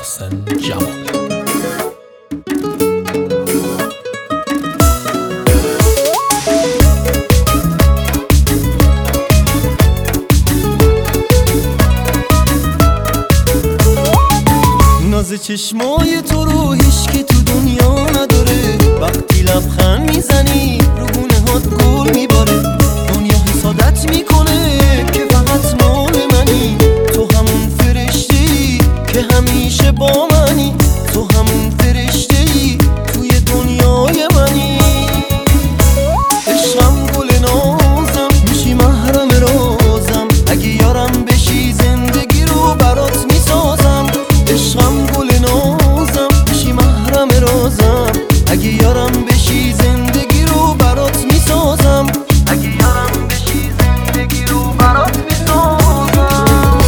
محسن جمال. ناز چشمای تو رو هیچکی تو دنیا نداره. وقتی لبخند میزنی رو گونه هات گل میباره. دنیا حسادت میکنه که فقط مال منی. تو همون فرشته‌ای که همیشه با منی. تو همون فرشته‌ای توی دنیای منی. عشقم گل نازم میشی محرم رازم. اگه یارم بشی زندگی رو برات میسازم. عشقم گل نازم میشی محرم رازم. اگه یارم بشی زندگی رو برات میسازم. اگه یارم بشی زندگی رو برات میسازم.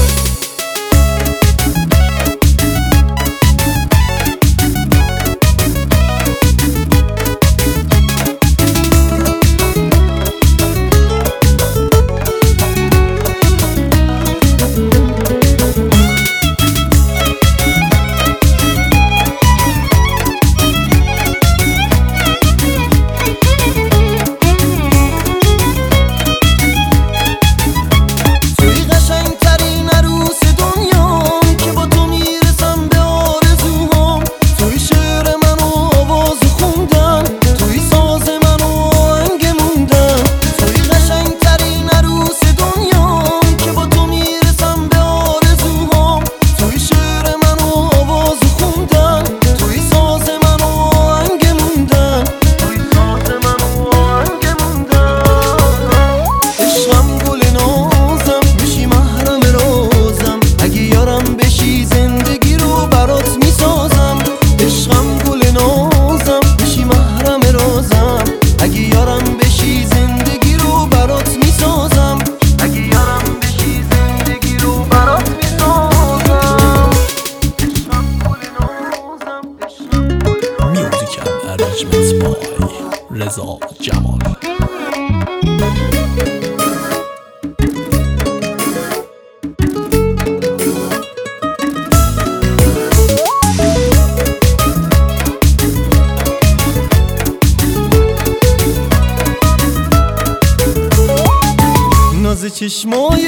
رضا جمال. ناز چشمای